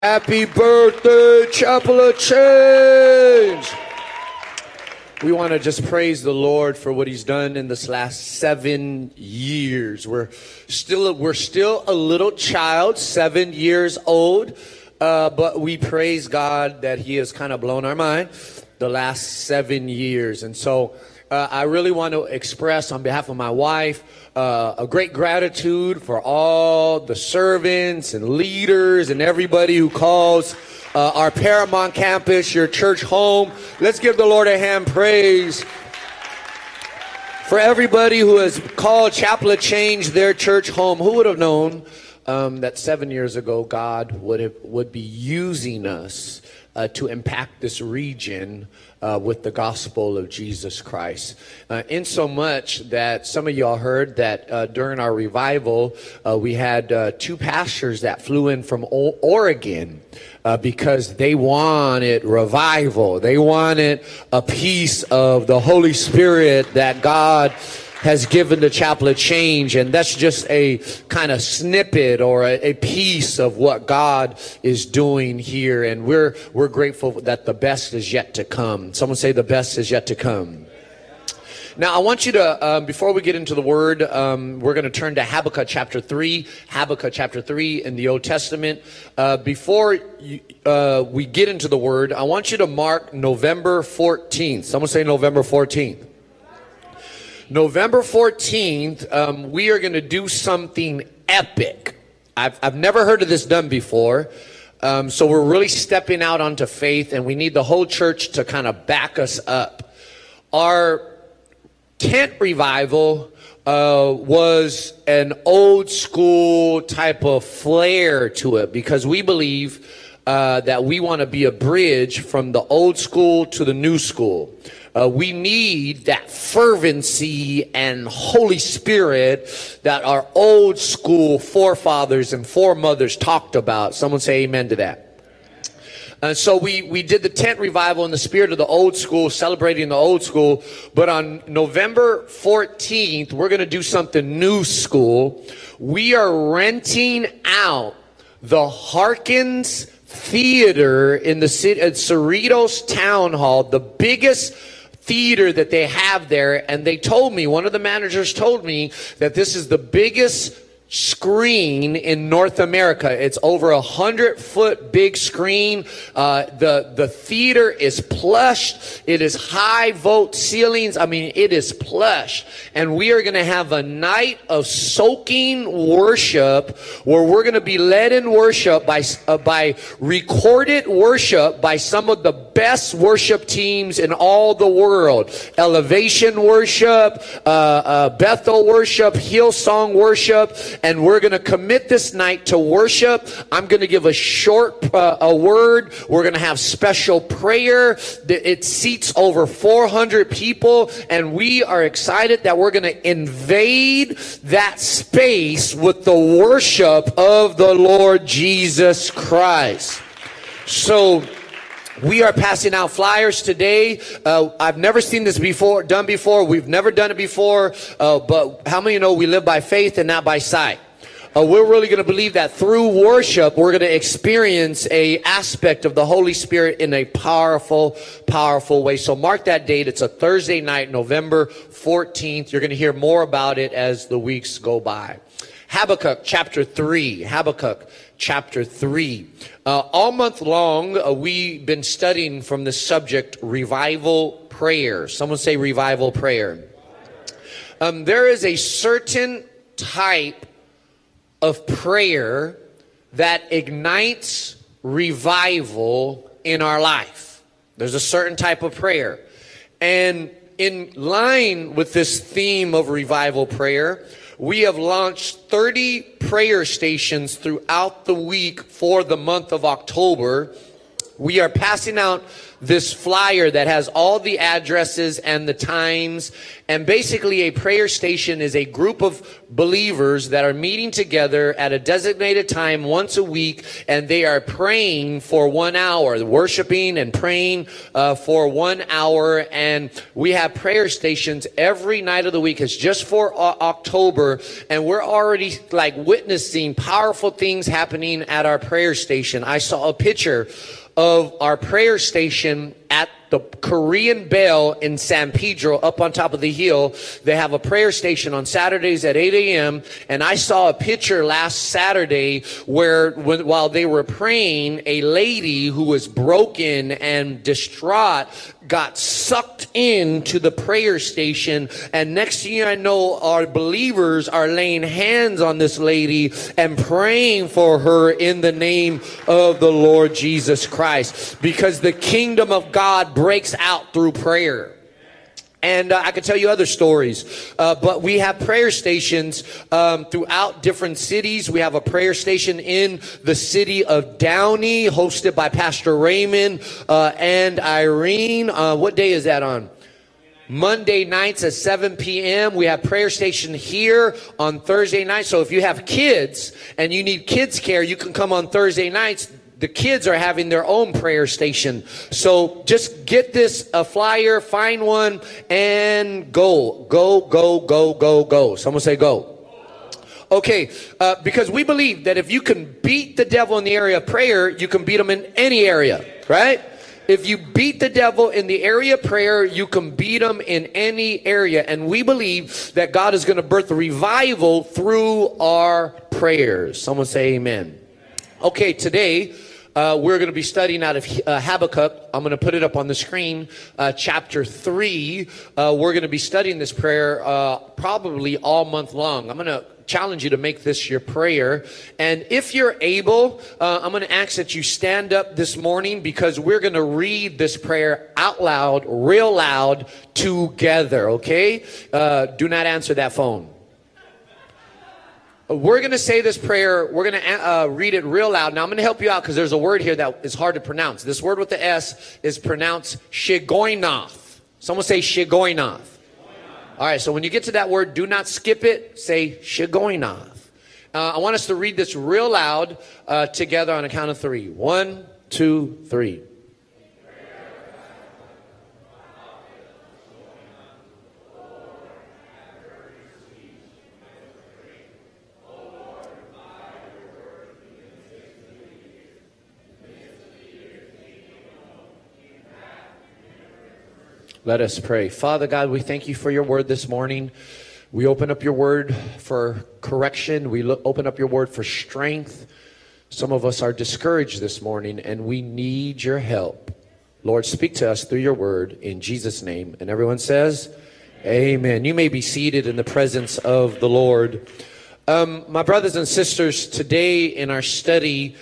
Happy birthday, Chapel of Change. We want to just praise the Lord for what he's done in this last 7 years. We're still a little child, 7 years old, but we praise God that he has kind of blown our mind the last 7 years. And so I really want to express on behalf of my wife a great gratitude for all the servants and leaders and everybody who calls our Paramount campus your church home. Let's give the Lord a hand praise for everybody who has called Chapel of Change their church home. Who would have known that 7 years ago God would be using us to impact this region with the gospel of Jesus Christ. In so much that some of y'all heard that during our revival, we had 2 pastors that flew in from Oregon because they wanted revival. They wanted a piece of the Holy Spirit that God has given the Chapel of Change, and that's just a kind of snippet or a piece of what God is doing here, and we're grateful that the best is yet to come. Someone say the best is yet to come. Now, I want you to, before we get into the Word, we're going to turn to Habakkuk chapter 3. Habakkuk chapter 3 in the Old Testament. Before we get into the Word, I want you to mark November 14th. Someone say November 14th. November 14th, we are going to do something epic. I've never heard of this done before. So we're really stepping out onto faith, and we need the whole church to kind of back us up. Our tent revival was an old school type of flair to it, because we believe that we want to be a bridge from the old school to the new school. We need that fervency and Holy Spirit that our old school forefathers and foremothers talked about. Someone say amen to that. So we did the tent revival in the spirit of the old school, celebrating the old school. But on November 14th, we're going to do something new school. We are renting out the Harkins Theater in the city at Cerritos Town Hall, the biggest theater that they have there. And they told me, one of the managers told me, that this is the biggest screen in North America. It's over 100-foot big screen. The theater is plush. It is high vault ceilings. I mean, it is plush. And we are going to have a night of soaking worship where we're going to be led in worship by recorded worship by some of the best worship teams in all the world. Elevation worship, Bethel worship, Hillsong worship. And we're going to commit this night to worship. I'm going to give a short a word. We're going to have special prayer. It seats over 400 people. And we are excited that we're going to invade that space with the worship of the Lord Jesus Christ. So we are passing out flyers today. I've never seen this done before. We've never done it before. But how many know we live by faith and not by sight? We're really going to believe that through worship, we're going to experience a aspect of the Holy Spirit in a powerful, powerful way. So mark that date. It's a Thursday night, November 14th. You're going to hear more about it as the weeks go by. Habakkuk chapter 3. Habakkuk chapter 3. All month long, we've been studying from the subject, revival prayer. Someone say revival prayer. There is a certain type of prayer that ignites revival in our life. There's a certain type of prayer. And in line with this theme of revival prayer, we have launched 30 prayer stations throughout the week for the month of October. We are passing out this flyer that has all the addresses and the times. And basically a prayer station is a group of believers that are meeting together at a designated time once a week, and they are praying for 1 hour, worshiping and praying for 1 hour. And we have prayer stations every night of the week. It's just for October, and we're already like witnessing powerful things happening at our prayer station. I saw a picture of our prayer station at the Korean Bell in San Pedro, up on top of the hill. They have a prayer station on Saturdays at 8 a.m. And I saw a picture last Saturday where while they were praying, a lady who was broken and distraught got sucked into the prayer station. And next thing I know, our believers are laying hands on this lady and praying for her in the name of the Lord Jesus Christ, because the kingdom of God breaks out through prayer. And I could tell you other stories, but we have prayer stations throughout different cities. We have a prayer station in the city of Downey, hosted by Pastor Raymond and Irene. What day is that on? Monday nights at 7 p.m. We have prayer station here on Thursday nights. So if you have kids and you need kids care, you can come on Thursday nights. The kids are having their own prayer station. So just get this a flyer, find one, and go. Go, go, go, go, go. Someone say go. Okay, because we believe that if you can beat the devil in the area of prayer, you can beat him in any area, right? If you beat the devil in the area of prayer, you can beat him in any area. And we believe that God is going to birth a revival through our prayers. Someone say amen. Okay, today we're going to be studying out of Habakkuk. I'm going to put it up on the screen. Chapter 3. We're going to be studying this prayer probably all month long. I'm going to challenge you to make this your prayer. And if you're able, I'm going to ask that you stand up this morning, because we're going to read this prayer out loud, real loud, together, okay? Do not answer that phone. We're going to say this prayer. We're going to read it real loud. Now, I'm going to help you out because there's a word here that is hard to pronounce. This word with the S is pronounced Shigoinath. Someone say Shigoinath. All right, so when you get to that word, do not skip it. Say Shigoinath. I want us to read this real loud together on a count of 3. 1, 2, 3. Let us pray. Father God, we thank you for your word this morning. We open up your word for correction. We open up your word for strength. Some of us are discouraged this morning, and we need your help. Lord, speak to us through your word in Jesus' name. And everyone says, amen. You may be seated in the presence of the Lord. My brothers and sisters, today in our study,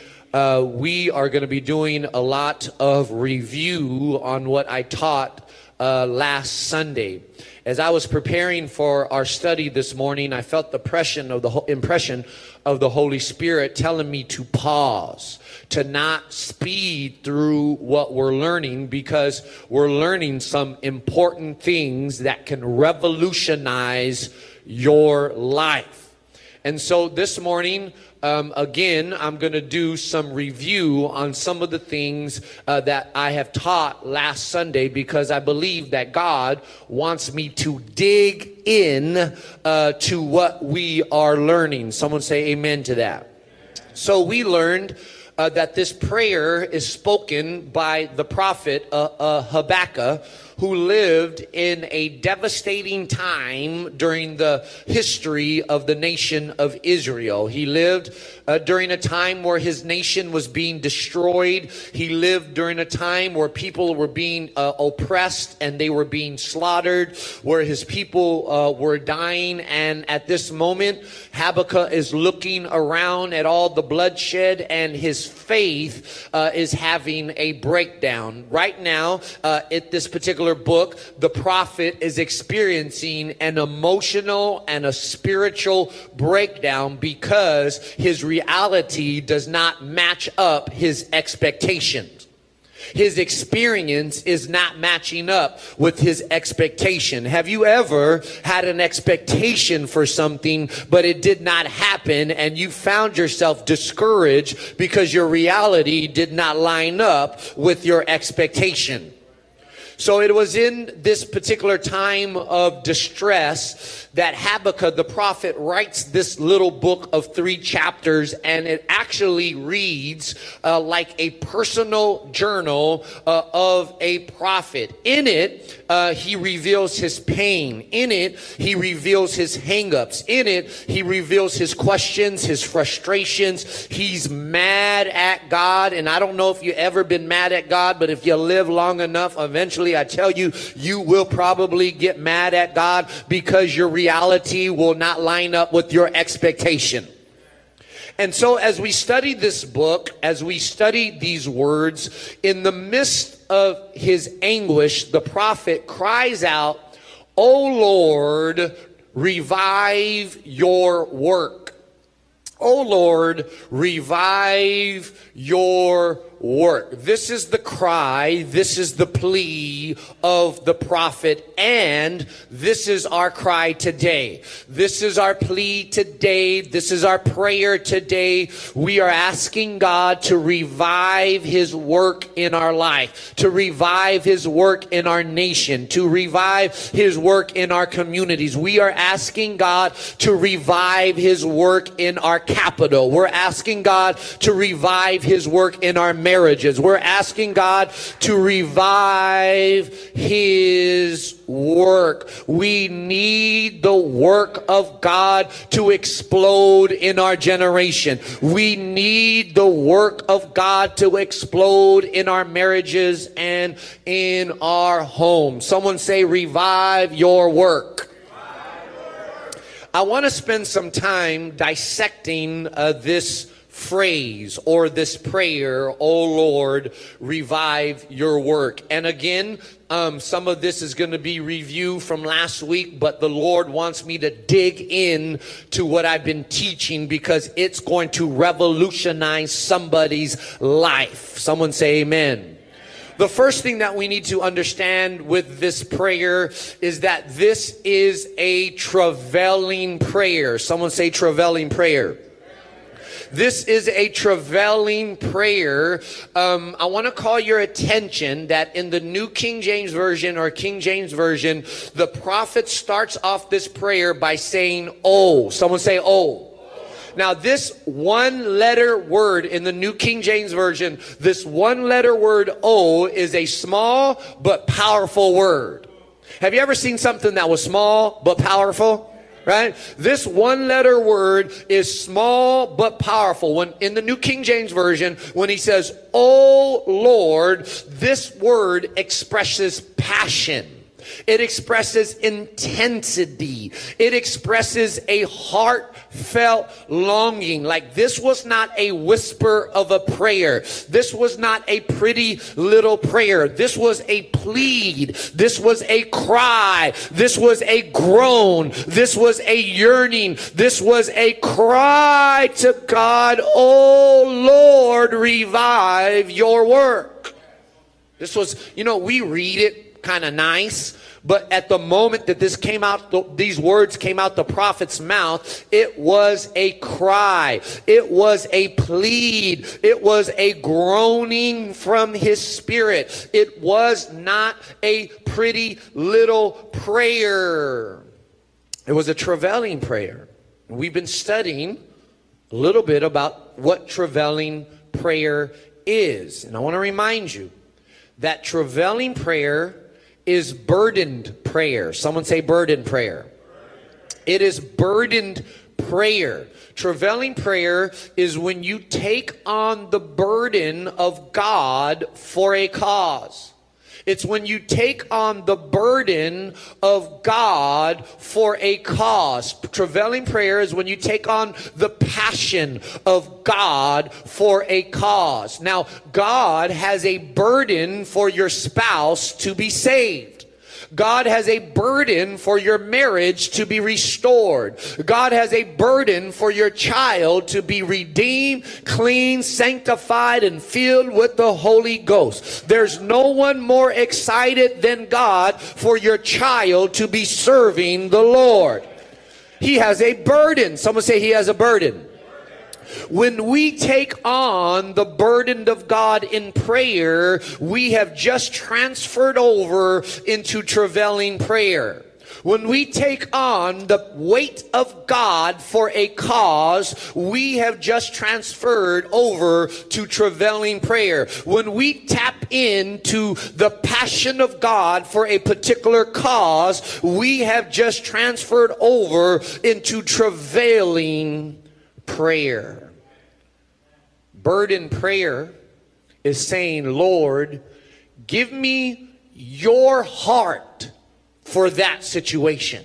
we are going to be doing a lot of review on what I taught last Sunday. As I was preparing for our study this morning, I felt the impression of the Holy Spirit telling me to pause, to not speed through what we're learning, because we're learning some important things that can revolutionize your life. And so this morning, again, I'm going to do some review on some of the things that I have taught last Sunday, because I believe that God wants me to dig in to what we are learning. Someone say amen to that. So we learned that this prayer is spoken by the prophet Habakkuk, who lived in a devastating time during the history of the nation of Israel. He lived during a time where his nation was being destroyed. He lived during a time where people were being oppressed and they were being slaughtered, where his people were dying. And at this moment, Habakkuk is looking around at all the bloodshed, and his faith is having a breakdown. Right now, at this particular book, the prophet is experiencing an emotional and a spiritual breakdown because his reality does not match up his expectations. His experience is not matching up with his expectation. Have you ever had an expectation for something, but it did not happen, and you found yourself discouraged because your reality did not line up with your expectation? So it was in this particular time of distress that Habakkuk the prophet writes this little book of 3 chapters, and it actually reads like a personal journal of a prophet. In it, he reveals his pain. In it, he reveals his hangups. In it, he reveals his questions, his frustrations. He's mad at God, and I don't know if you've ever been mad at God, but if you live long enough, eventually, I tell you, you will probably get mad at God because your reality will not line up with your expectation. And so as we study this book, as we study these words, in the midst of his anguish, the prophet cries out, "O Lord, revive your work. O Lord, revive your work." This is the cry, this is the plea of the prophet, and this is our cry today. This is our plea today. This is our prayer today. We are asking God to revive his work in our life, to revive his work in our nation, to revive his work in our communities. We are asking God to revive his work in our capital. We're asking God to revive his work in our marriages. We're asking God to revive his work. We need the work of God to explode in our generation. We need the work of God to explode in our marriages and in our homes. Someone say, revive your work. I want to spend some time dissecting this phrase or this prayer, "O Lord, revive your work." And again, some of this is going to be review from last week, but the Lord wants me to dig in to what I've been teaching because it's going to revolutionize somebody's life. Someone say amen. The first thing that we need to understand with this prayer is that this is a travailing prayer. Someone say travailing prayer. This is a travailing prayer. I want to call your attention that in the New King James Version or King James Version, the prophet starts off this prayer by saying, "Oh." Someone say, "Oh." Now, this one-letter word in the New King James Version, this one-letter word, "oh," is a small but powerful word. Have you ever seen something that was small but powerful? Right? This one-letter word is small but powerful. When in the New King James Version, when he says, "O Lord," this word expresses passion. It expresses intensity. It expresses a heartfelt longing. Like, this was not a whisper of a prayer. This was not a pretty little prayer. This was a plead. This was a cry. This was a groan. This was a yearning. This was a cry to God, "Oh Lord, revive your work." This was, we read it kind of nice, but at the moment that this came out, these words came out the prophet's mouth, it was a cry. It was a plead. It was a groaning from his spirit. It was not a pretty little prayer. It was a travailing prayer. We've been studying a little bit about what travailing prayer is. And I want to remind you that travailing prayer is burdened prayer. Someone say burdened prayer. It is burdened prayer. Travailing prayer is when you take on the burden of God for a cause. It's when you take on the burden of God for a cause. Travailing prayer is when you take on the passion of God for a cause. Now, God has a burden for your spouse to be saved. God has a burden for your marriage to be restored. God has a burden for your child to be redeemed, clean, sanctified, and filled with the Holy Ghost. There's no one more excited than God for your child to be serving the Lord. He has a burden. Someone say he has a burden. When we take on the burden of God in prayer, we have just transferred over into travailing prayer. When we take on the weight of God for a cause, we have just transferred over to travailing prayer. When we tap into the passion of God for a particular cause, we have just transferred over into travailing prayer. Burden prayer is saying, Lord, give me your heart for that situation.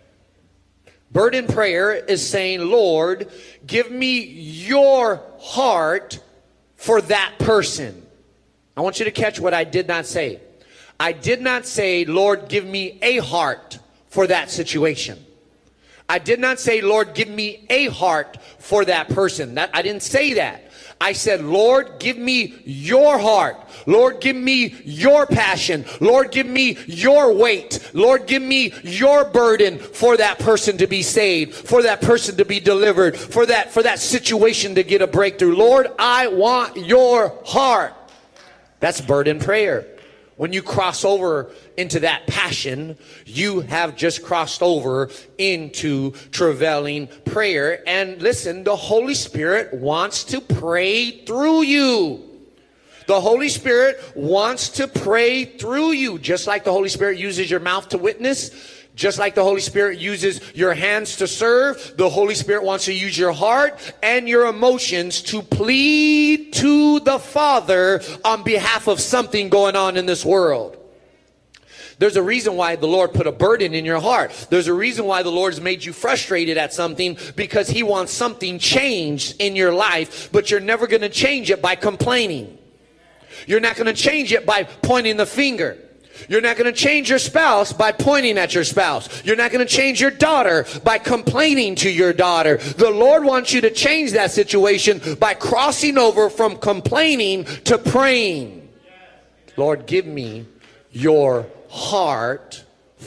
Burden prayer is saying, Lord, give me your heart for that person. I want you to catch what I did not say. I did not say, Lord, give me a heart for that situation. I did not say, Lord, give me a heart for that person. I didn't say that. I said, Lord, give me your heart. Lord, give me your passion. Lord, give me your weight. Lord, give me your burden for that person to be saved, for that person to be delivered, for that situation to get a breakthrough. Lord, I want your heart. That's burden prayer. When you cross over into that passion, you have just crossed over into travailing prayer. And listen, the Holy Spirit wants to pray through you. The Holy Spirit wants to pray through you. Just like the Holy Spirit uses your mouth to witness, just like the Holy Spirit uses your hands to serve, the Holy Spirit wants to use your heart and your emotions to plead to the Father on behalf of something going on in this world. There's a reason why the Lord put a burden in your heart. There's a reason why the Lord's made you frustrated at something, because He wants something changed in your life, but you're never going to change it by complaining. You're not going to change it by pointing the finger. You're not going to change your spouse by pointing at your spouse. You're not going to change your daughter by complaining to your daughter. The Lord wants you to change that situation by crossing over from complaining to praying. Lord, give me your heart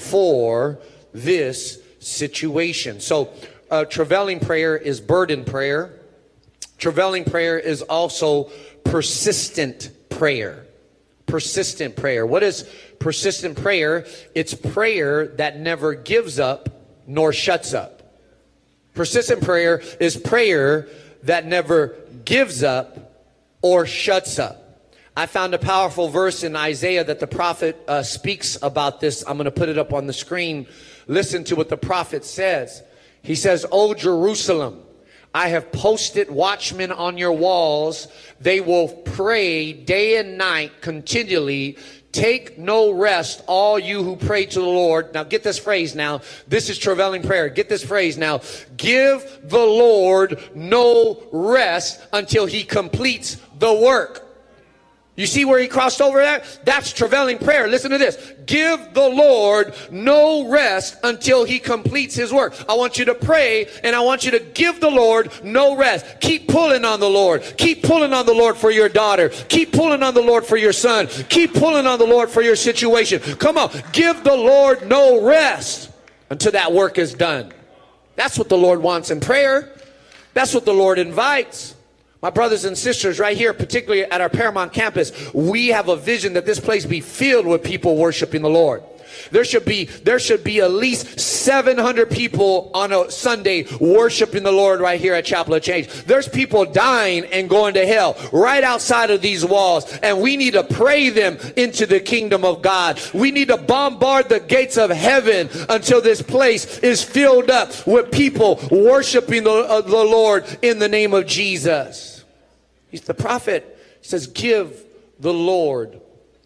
for this situation. So, travailing prayer is burden prayer. Travailing prayer is also persistent prayer. Persistent prayer. What is persistent prayer? It's prayer that never gives up nor shuts up. Persistent prayer is prayer that never gives up or shuts up. I found a powerful verse in Isaiah that the prophet speaks about this. I'm going to put it up on the screen. Listen to what the prophet says. He says, O Jerusalem, I have posted watchmen on your walls. They will pray day and night continually. Take no rest, all you who pray to the Lord. Now get this phrase now. This is travailing prayer. Get this phrase now. Give the Lord no rest until He completes the work. You see where he crossed over there? That's travailing prayer. Listen to this. Give the Lord no rest until He completes His work. I want you to pray, and I want you to give the Lord no rest. Keep pulling on the Lord. Keep pulling on the Lord for your daughter. Keep pulling on the Lord for your son. Keep pulling on the Lord for your situation. Come on. Give the Lord no rest until that work is done. That's what the Lord wants in prayer. That's what the Lord invites. My brothers and sisters, right here, particularly at our Paramount campus, we have a vision that this place be filled with people worshiping the Lord. There should be at least 700 people on a Sunday worshiping the Lord right here at Chapel of Change. There's people dying and going to hell right outside of these walls, and we need to pray them into the kingdom of God. We need to bombard the gates of heaven until this place is filled up with people worshiping the Lord in the name of Jesus. The prophet says, give the Lord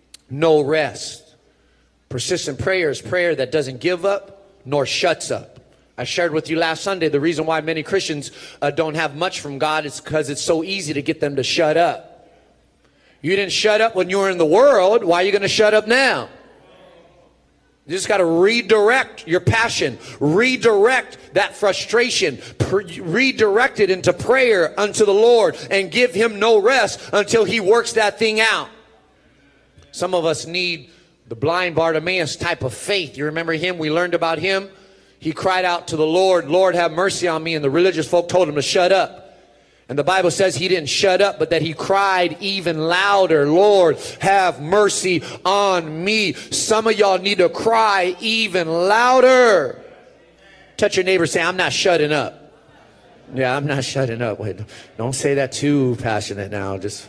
no rest. Persistent prayer is prayer that doesn't give up nor shuts up. I shared with you last Sunday the reason why many Christians don't have much from God is because it's so easy to get them to shut up. You didn't shut up when you were in the world. Why are you going to shut up now? You just got to redirect your passion, redirect that frustration, redirect it into prayer unto the Lord, and give him no rest until he works that thing out. Some of us need the blind Bartimaeus type of faith. You remember him? We learned about him. He cried out to the Lord, Lord, have mercy on me. And the religious folk told him to shut up. And the Bible says he didn't shut up, but that he cried even louder, Lord, have mercy on me. Some of y'all need to cry even louder. Touch your neighbor, say, I'm not shutting up. Yeah, I'm not shutting up. Wait, don't say that too passionate now. Just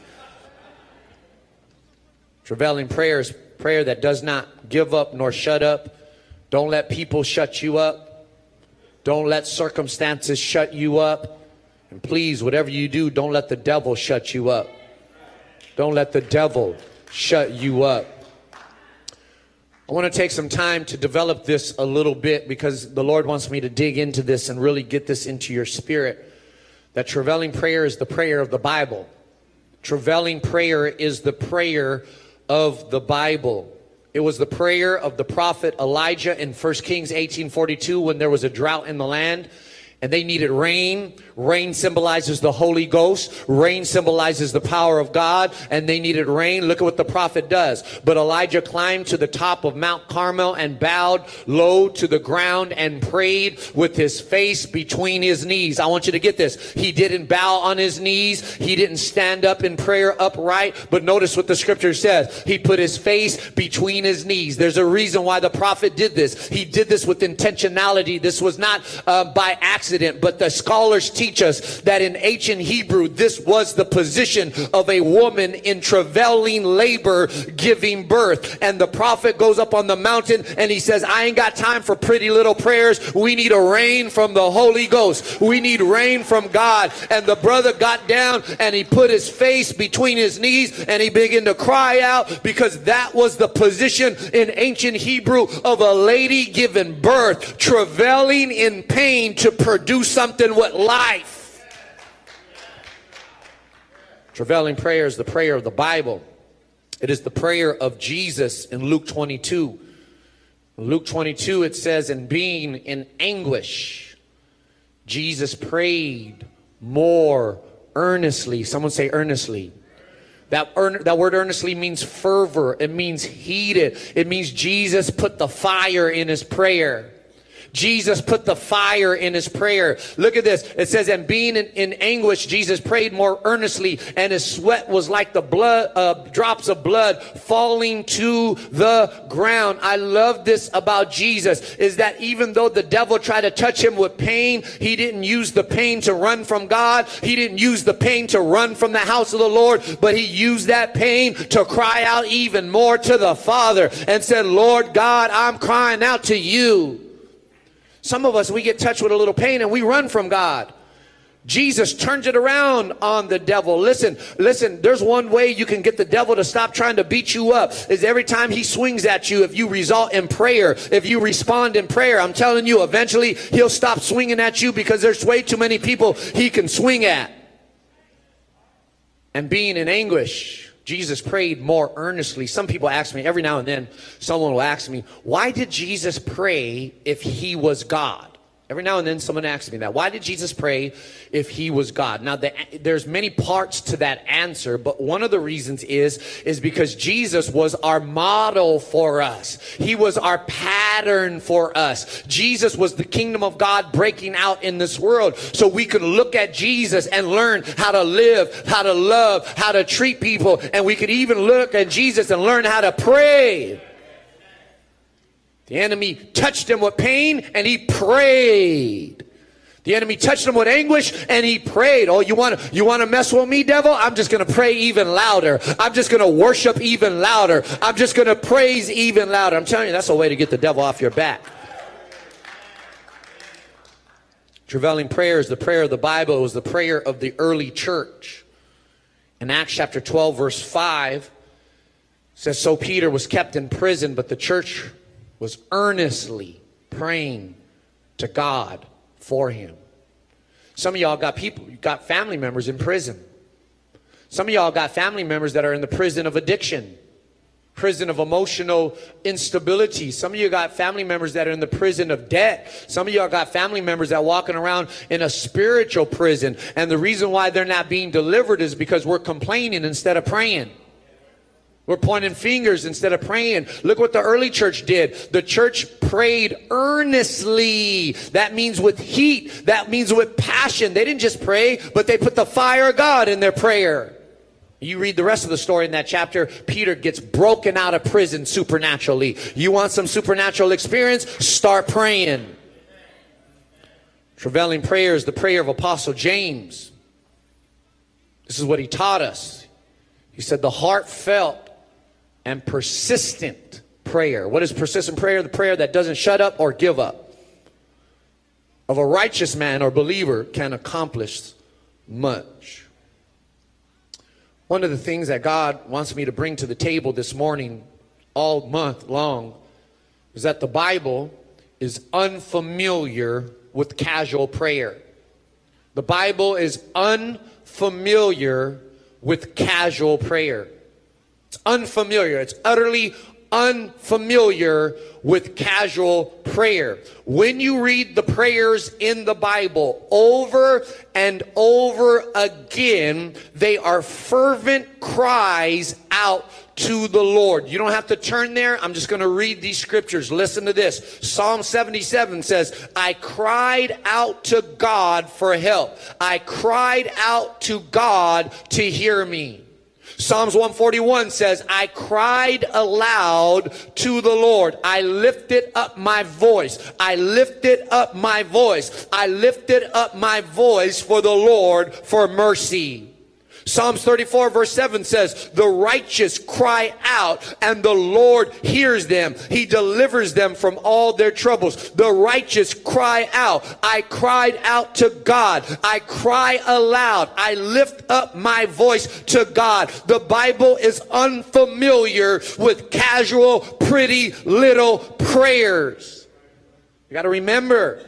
travailing prayer is prayer that does not give up nor shut up. Don't let people shut you up. Don't let circumstances shut you up. And please, whatever you do, don't let the devil shut you up. Don't let the devil shut you up. I want to take some time to develop this a little bit because the Lord wants me to dig into this and really get this into your spirit. That travailing prayer is the prayer of the Bible. Travailing prayer is the prayer of the Bible. It was the prayer of the prophet Elijah in 1 Kings 18:42 when there was a drought in the land. And they needed rain. Rain symbolizes the Holy Ghost. Rain symbolizes the power of God. And they needed rain. Look at what the prophet does. But Elijah climbed to the top of Mount Carmel and bowed low to the ground and prayed with his face between his knees. I want you to get this. He didn't bow on his knees. He didn't stand up in prayer upright. But notice what the scripture says. He put his face between his knees. There's a reason why the prophet did this. He did this with intentionality. This was not by accident. But the scholars teach us that in ancient Hebrew, this was the position of a woman in travailing labor giving birth. And the prophet goes up on the mountain and he says, I ain't got time for pretty little prayers. We need a rain from the Holy Ghost. We need rain from God. And the brother got down and he put his face between his knees and he began to cry out, because that was the position in ancient Hebrew of a lady giving birth, travailing in pain to produce something with life. Travailing prayer is the prayer of the Bible. It is the prayer of Jesus in Luke 22. In Luke 22 it says, and being in anguish, Jesus prayed more earnestly. Someone say earnestly. That word earnestly means fervor. It means heated. It means Jesus put the fire in his prayer. Jesus put the fire in his prayer. Look at this. It says, and being in anguish, Jesus prayed more earnestly, and his sweat was like the blood, drops of blood falling to the ground. I love this about Jesus, is that even though the devil tried to touch him with pain, he didn't use the pain to run from God. He didn't use the pain to run from the house of the Lord, but he used that pain to cry out even more to the Father and said, Lord God, I'm crying out to you. Some of us, we get touched with a little pain and we run from God. Jesus turns it around on the devil. Listen, there's one way you can get the devil to stop trying to beat you up, is every time he swings at you, if you result in prayer, if you respond in prayer, I'm telling you, eventually he'll stop swinging at you, because there's way too many people he can swing at. And being in anguish, Jesus prayed more earnestly. Some people ask me, every now and then, someone will ask me, why did Jesus pray if he was God? Every now and then someone asks me that. Why did Jesus pray if he was God? Now, there's many parts to that answer, but one of the reasons is because Jesus was our model for us. He was our pattern for us. Jesus was the kingdom of God breaking out in this world. So we could look at Jesus and learn how to live, how to love, how to treat people. And we could even look at Jesus and learn how to pray. The enemy touched him with pain and he prayed. The enemy touched him with anguish and he prayed. Oh, you want to mess with me, devil? I'm just going to pray even louder. I'm just going to worship even louder. I'm just going to praise even louder. I'm telling you, that's a way to get the devil off your back. Travailing prayer is the prayer of the Bible. It was the prayer of the early church. In Acts chapter 12, verse 5, it says, so Peter was kept in prison, but the church was earnestly praying to God for him. Some of y'all got family members in prison. Some of y'all got family members that are in the prison of addiction. Prison of emotional instability. Some of you got family members that are in the prison of debt. Some of y'all got family members that are walking around in a spiritual prison. And the reason why they're not being delivered is because we're complaining instead of praying. We're pointing fingers instead of praying. Look what the early church did. The church prayed earnestly. That means with heat. That means with passion. They didn't just pray, but they put the fire of God in their prayer. You read the rest of the story in that chapter. Peter gets broken out of prison supernaturally. You want some supernatural experience? Start praying. Travailing prayer is the prayer of Apostle James. This is what he taught us. He said the heartfelt and persistent prayer. What is persistent prayer? The prayer that doesn't shut up or give up. Of a righteous man or believer can accomplish much. One of the things that God wants me to bring to the table this morning, all month long, is that the Bible is unfamiliar with casual prayer. The Bible is unfamiliar with casual prayer. It's unfamiliar. It's utterly unfamiliar with casual prayer. When you read the prayers in the Bible over and over again, they are fervent cries out to the Lord. You don't have to turn there. I'm just going to read these scriptures. Listen to this. Psalm 77 says, I cried out to God for help. I cried out to God to hear me. Psalms 141 says, I cried aloud to the Lord. I lifted up my voice. I lifted up my voice. I lifted up my voice for the Lord for mercy. Psalms 34 verse 7 says, the righteous cry out and the Lord hears them. He delivers them from all their troubles. The righteous cry out. I cried out to God. I cry aloud. I lift up my voice to God. The Bible is unfamiliar with casual, pretty little prayers. You got to remember,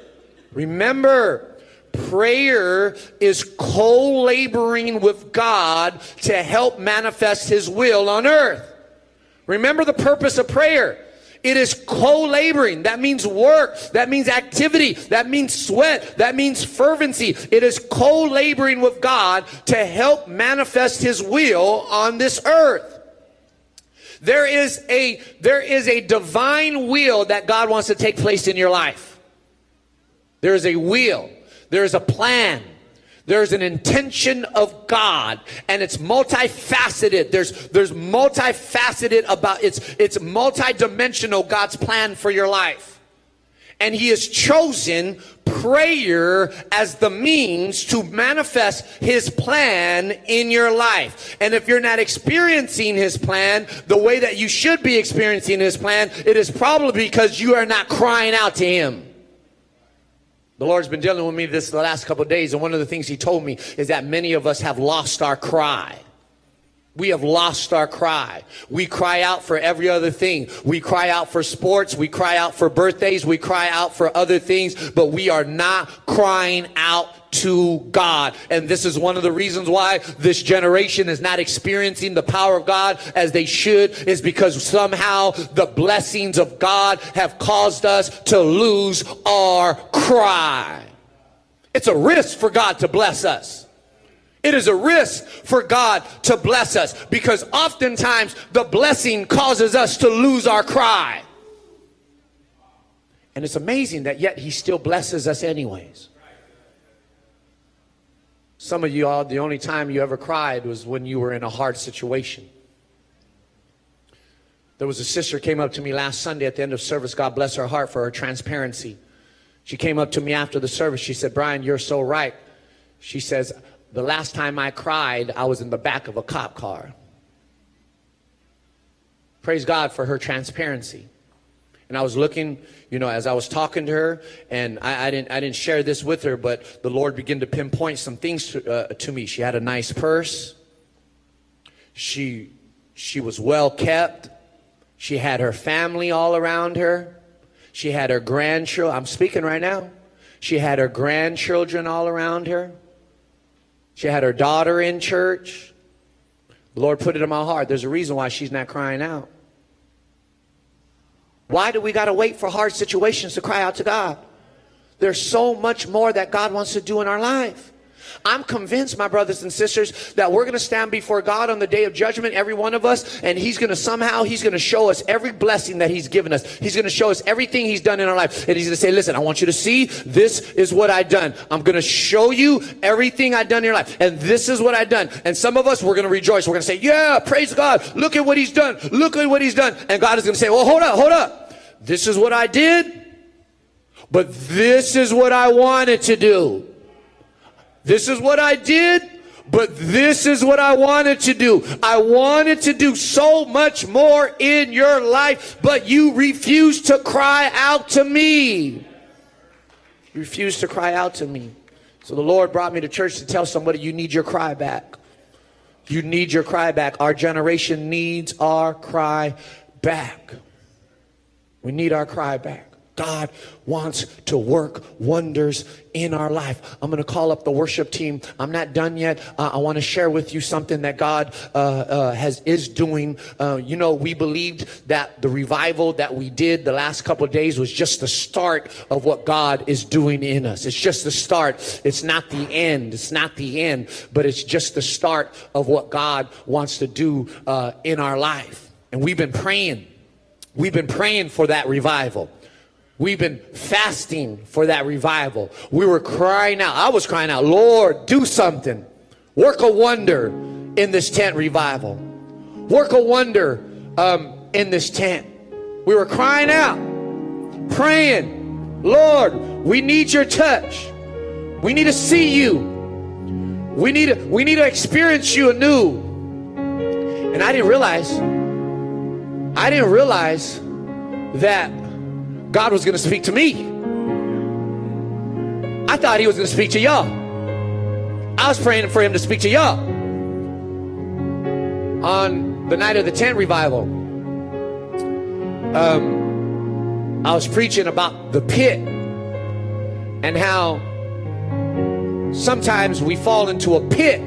prayer is co-laboring with God to help manifest His will on earth. Remember the purpose of prayer. It is co-laboring. That means work. That means activity. That means sweat. That means fervency. It is co-laboring with God to help manifest His will on this earth. There is a divine will that God wants to take place in your life. There is a will. There's a plan. There's an intention of God, and it's multifaceted. There's multifaceted about it's multidimensional, God's plan for your life. And He has chosen prayer as the means to manifest His plan in your life. And if you're not experiencing His plan the way that you should be experiencing His plan, it is probably because you are not crying out to Him. The Lord's been dealing with me the last couple of days, and one of the things He told me is that many of us have lost our cry. We have lost our cry. We cry out for every other thing. We cry out for sports. We cry out for birthdays. We cry out for other things, but we are not crying out to God. And this is one of the reasons why this generation is not experiencing the power of God as they should, is because somehow the blessings of God have caused us to lose our cry. It's a risk for God to bless us. It is a risk for God to bless us, because oftentimes the blessing causes us to lose our cry. And it's amazing that yet He still blesses us anyways. Some of you all, the only time you ever cried was when you were in a hard situation. There was a sister came up to me last Sunday at the end of service. God bless her heart for her transparency. She came up to me after the service. She said, Brian, you're so right. She says, the last time I cried, I was in the back of a cop car. Praise God for her transparency. And I was looking, as I was talking to her, and I didn't share this with her, but the Lord began to pinpoint some things to me. She had a nice purse. She was well kept. She had her family all around her. She had her grandchildren. I'm speaking right now. She had her grandchildren all around her. She had her daughter in church. The Lord put it in my heart. There's a reason why she's not crying out. Why do we got to wait for hard situations to cry out to God? There's so much more that God wants to do in our life. I'm convinced, my brothers and sisters, that we're going to stand before God on the day of judgment, every one of us, and he's going to show us every blessing that he's given us. He's going to show us everything he's done in our life. And he's going to say, listen, I want you to see, this is what I've done. I'm going to show you everything I've done in your life. And this is what I've done. And some of us, we're going to rejoice. We're going to say, yeah, praise God. Look at what he's done. Look at what he's done. And God is going to say, well, hold up. This is what I did, but this is what I wanted to do. This is what I did, but this is what I wanted to do. I wanted to do so much more in your life, but you refuse to cry out to me. You refuse to cry out to me. So the Lord brought me to church to tell somebody, you need your cry back. You need your cry back. Our generation needs our cry back. We need our cry back. God wants to work wonders in our life. I'm going to call up the worship team. I'm not done yet. I want to share with you something that God is doing. We believed that the revival that we did the last couple of days was just the start of what God is doing in us. It's just the start. It's not the end. It's not the end, but it's just the start of what God wants to do in our life. And we've been praying. We've been praying for that revival. We've been fasting for that revival. We were crying out. I was crying out, Lord, do something. Work a wonder in this tent revival. Work a wonder in this tent. We were crying out, praying, Lord, we need your touch. We need to see you. We need to experience you anew. And I didn't realize that God was going to speak to me. I thought he was going to speak to y'all. I was praying for him to speak to y'all. On the night of the tent revival, I was preaching about the pit and how sometimes we fall into a pit,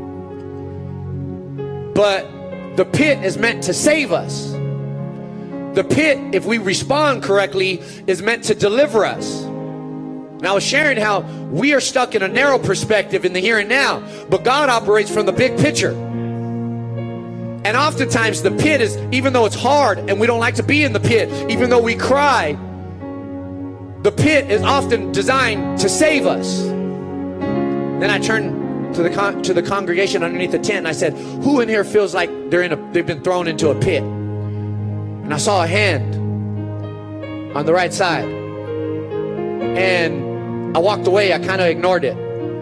but the pit is meant to save us. The pit, if we respond correctly, is meant to deliver us. And I was sharing how we are stuck in a narrow perspective in the here and now, but God operates from the big picture. And oftentimes the pit is, even though it's hard and we don't like to be in the pit, even though we cry, the pit is often designed to save us. Then I turned to the congregation underneath the tent and I said, who in here feels like they've been thrown into a pit? And I saw a hand on the right side. And I walked away. I kind of ignored it.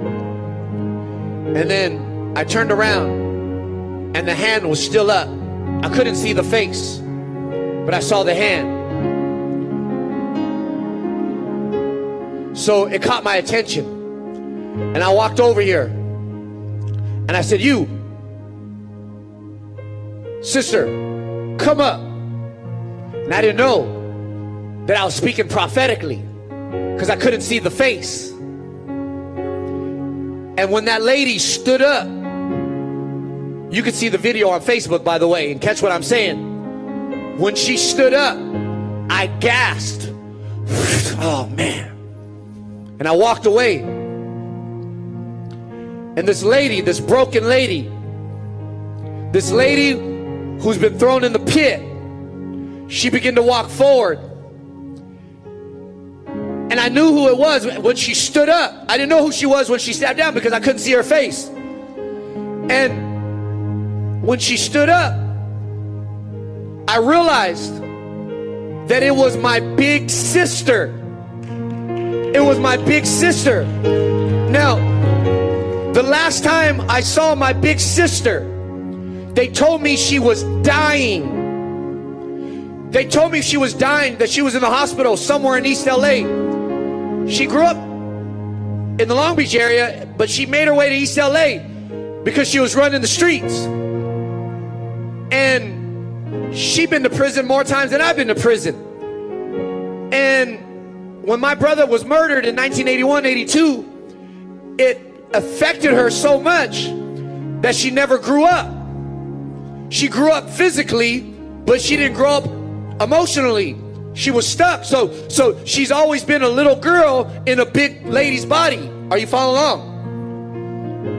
And then I turned around and the hand was still up. I couldn't see the face, but I saw the hand. So it caught my attention. And I walked over here and I said, you, sister, come up. And I didn't know that I was speaking prophetically because I couldn't see the face. And when that lady stood up, you could see the video on Facebook, by the way, and catch what I'm saying. When she stood up, I gasped. Oh, man. And I walked away. And this lady, this broken lady, this lady who's been thrown in the pit, she began to walk forward. And I knew who it was when she stood up. I didn't know who she was when she sat down because I couldn't see her face. And when she stood up, I realized that it was my big sister. It was my big sister. Now, the last time I saw my big sister, they told me she was dying. They told me she was dying, that she was in the hospital somewhere in East LA. She grew up in the Long Beach area, but she made her way to East LA because she was running the streets. And she'd been to prison more times than I've been to prison. And when my brother was murdered in 1981-82, it affected her so much that she never grew up. She grew up physically, but she didn't grow up emotionally She was stuck. So she's always been a little girl in a big lady's body. Are you following along?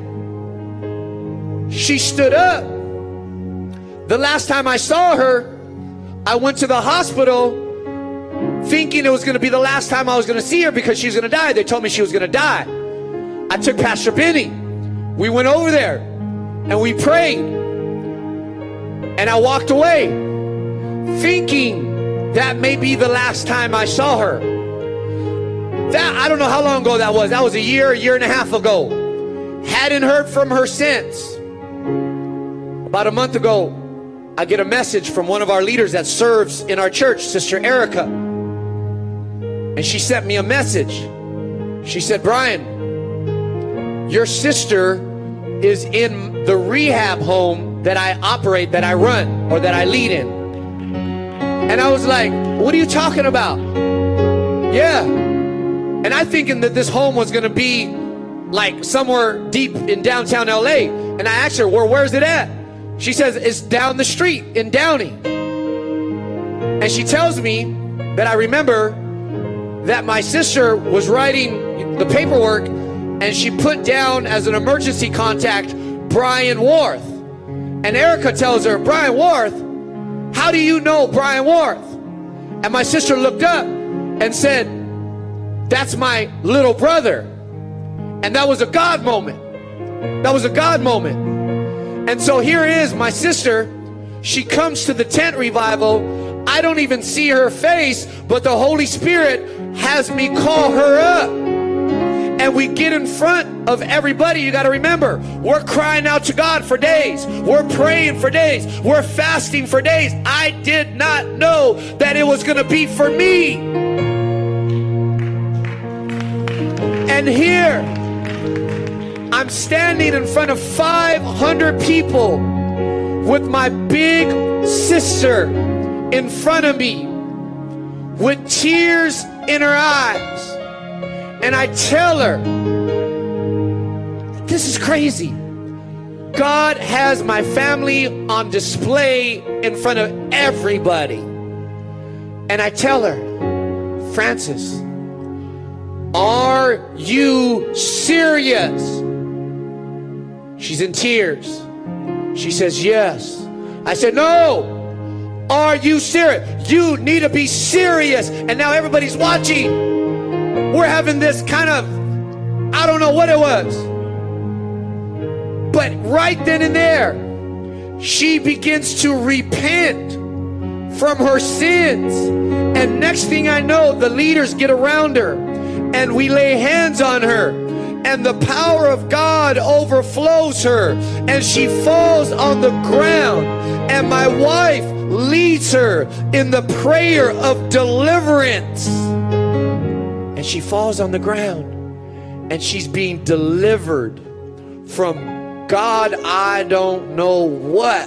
And she stood up. The last time I saw her, I went to the hospital thinking it was going to be the last time I was going to see her because she was going to die. They told me she was going to die. I took Pastor Benny. We went over there and we prayed. And I walked away thinking that may be the last time I saw her. That, I don't know how long ago that was. That was a year and a half ago. Hadn't heard from her since. About a month ago, I get a message from one of our leaders that serves in our church, Sister Erica. And she sent me a message. She said, Brian, your sister is in the rehab home that I operate, that I run, or that I lead in. And I was like, what are you talking about? Yeah. And I thinking that this home was going to be like somewhere deep in downtown LA. And I asked her, where's it at? She says, it's down the street in Downey. And she tells me that I remember that my sister was writing the paperwork and she put down as an emergency contact, Brian Worth. And Erica tells her, Brian Worth? How do you know Brian Worth? And my sister looked up and said, that's my little brother. And that was a God moment. That was a God moment. And so here is my sister. She comes to the tent revival. I don't even see her face, but the Holy Spirit has me call her up. And we get in front of everybody. You got to remember, we're crying out to God for days. We're praying for days. We're fasting for days. I did not know that it was going to be for me. And here, I'm standing in front of 500 people with my big sister in front of me with tears in her eyes. And I tell her, this is crazy. God has my family on display in front of everybody. And I tell her, Francis, are you serious? She's in tears. She says, yes. I said, no. Are you serious? You need to be serious. And now everybody's watching. We're having this kind of, I don't know what it was. But right then and there, she begins to repent from her sins. And next thing I know, the leaders get around her and we lay hands on her. And the power of God overflows her. And she falls on the ground. And my wife leads her in the prayer of deliverance. And she falls on the ground. And she's being delivered from God, I don't know what.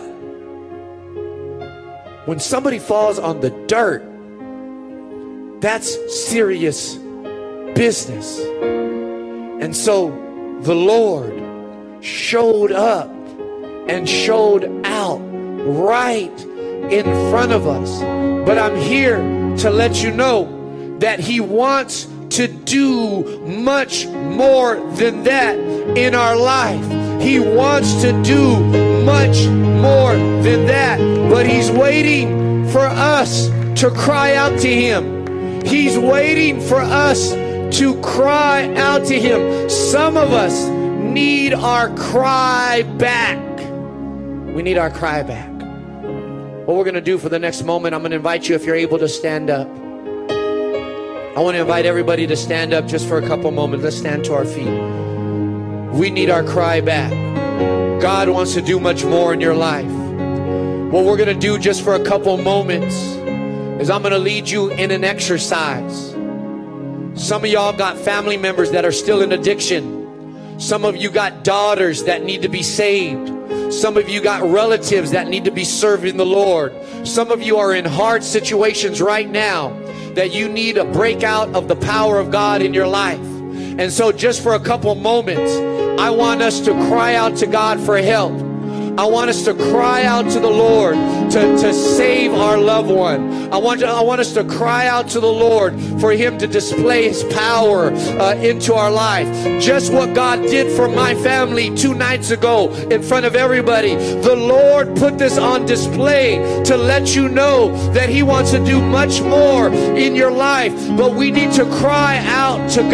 When somebody falls on the dirt, that's serious business. And so the Lord showed up and showed out right in front of us. But I'm here to let you know that He wants to do much more than that in our life. He wants to do much more than that. But He's waiting for us to cry out to Him. He's waiting for us to cry out to Him. Some of us need our cry back. We need our cry back. What we're going to do for the next moment, I'm going to invite you, if you're able, to stand up. I want to invite everybody to stand up just for a couple moments. Let's stand to our feet. We need our cry back. God wants to do much more in your life. What we're going to do just for a couple moments is I'm going to lead you in an exercise. Some of y'all got family members that are still in addiction. Some of you got daughters that need to be saved. Some of you got relatives that need to be serving the Lord. Some of you are in hard situations right now that you need a breakout of the power of God in your life. And so just for a couple moments, I want us to cry out to God for help. I want us to cry out to the Lord to save our loved one. I want us to cry out to the Lord for Him to display His power into our life. Just what God did for my family 2 nights ago in front of everybody. The Lord put this on display to let you know that He wants to do much more in your life, but we need to cry out to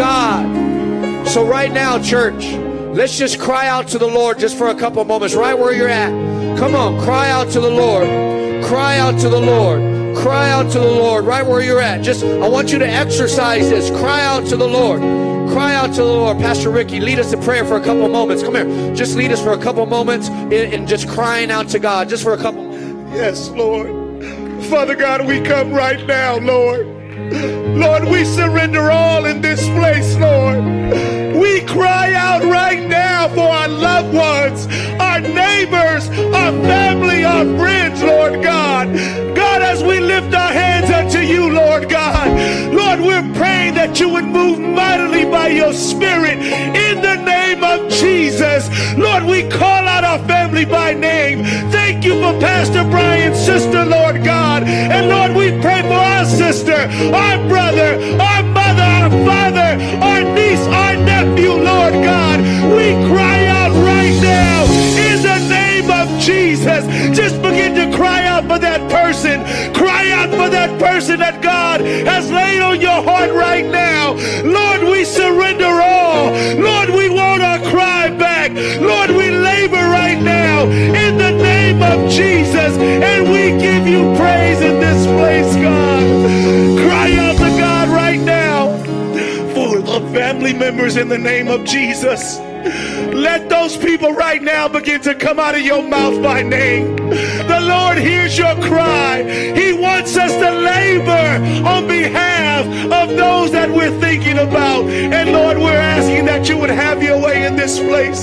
God. So right now, church, let's just cry out to the Lord just for a couple moments, right where you're at. Come on, cry out to the Lord. Cry out to the Lord. Cry out to the Lord right where you're at. Just, I want you to exercise this. Cry out to the Lord. Cry out to the Lord. Pastor Ricky, lead us in prayer for a couple moments. Come here. Just lead us for a couple moments in just crying out to God, just for a couple moments. Yes, Lord. Father God, we come right now, Lord. Lord, we surrender all in this place, Lord. We cry out right now for our loved ones, our neighbors, our family, our friends, Lord God. God, as we lift our hands unto you, Lord God, Lord, we're praying that you would move mightily by your Spirit in the name of Jesus. Lord, we call out our family by name. Thank you for Pastor Brian's sister, Lord God. And Lord, we pray for our sister, our brother, our mother, our father, our niece, our nephew, Lord God. We cry out right now in the name of Jesus. Just begin to cry out for that person. Cry out for that person that God has laid on your heart right now. Lord, we surrender all. Lord, we want our cry back. Lord, we labor right now in the name of Jesus. And we give you praise in this place, God. Cry out to God right now for the family members in the name of Jesus. Let those people right now begin to come out of your mouth by name. The Lord hears your cry. He wants us to labor on behalf of those that we're thinking about. And Lord, we're asking that you would have your way in this place.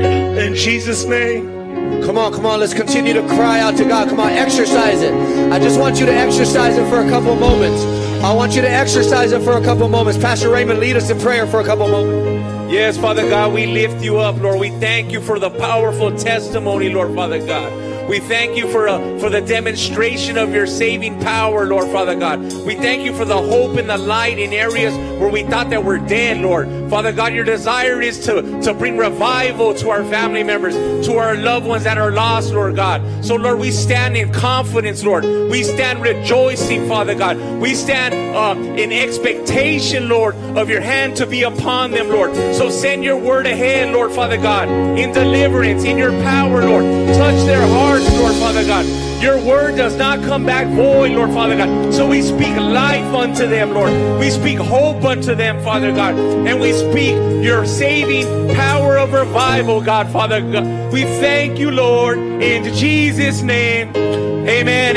In Jesus' name. Come on, let's continue to cry out to God. Come on, exercise it. I just want you to exercise it for a couple moments. I want you to exercise it for a couple moments. Pastor Raymond, lead us in prayer for a couple moments. Yes, Father God, we lift you up, Lord. We thank you for the powerful testimony, Lord, Father God. We thank you for the demonstration of your saving power, Lord, Father God. We thank you for the hope and the light in areas where we thought that we're dead, Lord. Father God, your desire is to bring revival to our family members, to our loved ones that are lost, Lord God. So, Lord, we stand in confidence, Lord. We stand rejoicing, Father God. We stand in expectation, Lord, of your hand to be upon them, Lord. So send your word ahead, Lord, Father God, in deliverance, in your power, Lord. Touch their hearts, Lord, Father God. Your word does not come back void, Lord, Father God. So we speak life unto them, Lord. We speak hope unto them, Father God. And we speak your saving power of revival, God, Father God. We thank you, Lord, in Jesus' name. Amen,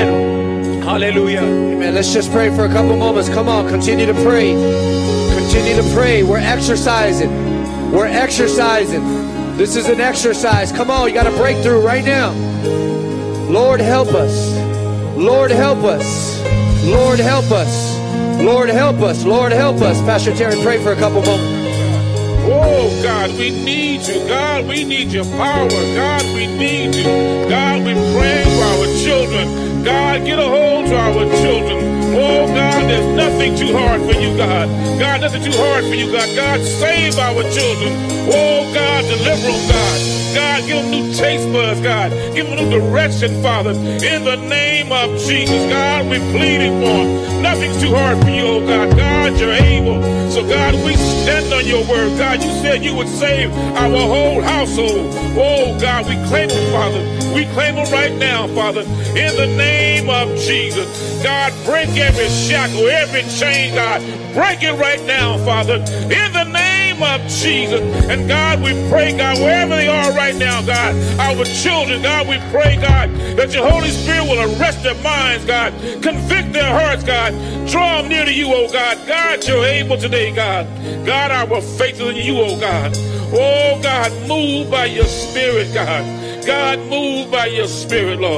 amen. Hallelujah. Amen. Let's just pray for a couple moments. Come on, continue to pray. Continue to pray. We're exercising. We're exercising. This is an exercise. Come on, you got a breakthrough right now. Lord, help us. Lord, help us. Lord, help us. Lord, help us. Lord, help us. Pastor Terry, pray for a couple moments. Oh, God, we need you. God, we need your power. God, we need you. God, we pray for our children. God, get a hold to our children. Oh, God, there's nothing too hard for you, God. God, nothing too hard for you, God. God, save our children. Oh, God, deliver them, God. God, give them new taste buds, God. Give them new direction, Father. In the name of Jesus, God, we're pleading for them. Nothing's too hard for you, oh God. God, you're able. So, God, we stand on your word. God, you said you would save our whole household. Oh, God, we claim them, Father. We claim them right now, Father. In the name of Jesus. God, break every shackle, every chain, God. Break it right now, Father. In the name of Jesus. And God, we pray, God, wherever they are right now, God, our children, God, we pray, God, that your Holy Spirit will arrest their minds, God. Convict their hearts, God. Draw them near to you, oh God. God, you're able today, God. God, our faith is in you, oh God. Oh God, move by your Spirit, God. God, move by your Spirit, Lord.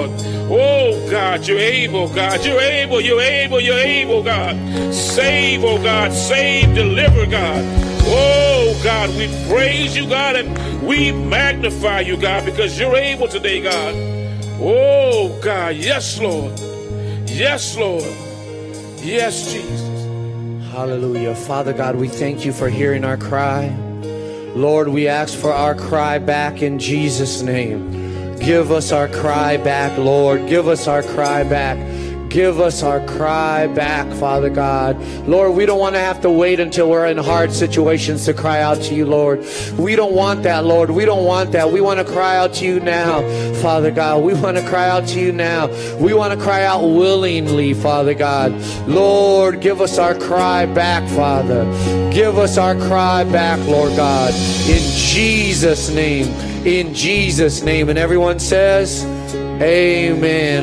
Oh God, you're able, God. You're able, you're able, you're able, God. Save, oh God. Save, deliver, God. Oh God, we praise you, God, and we magnify you, God, because you're able today, God. Oh God, yes, Lord. Yes, Lord. Yes, Jesus. Hallelujah. Father God, we thank you for hearing our cry. Lord, we ask for our cry back in Jesus' name. Give us our cry back, Lord. Give us our cry back. Give us our cry back, Father God. Lord, we don't want to have to wait until we're in hard situations to cry out to you, Lord. We don't want that, Lord. We don't want that. We want to cry out to you now, Father God. We want to cry out to you now. We want to cry out willingly, Father God. Lord, give us our cry back, Father. Give us our cry back, Lord God. In Jesus' name. In Jesus' name. And everyone says, amen.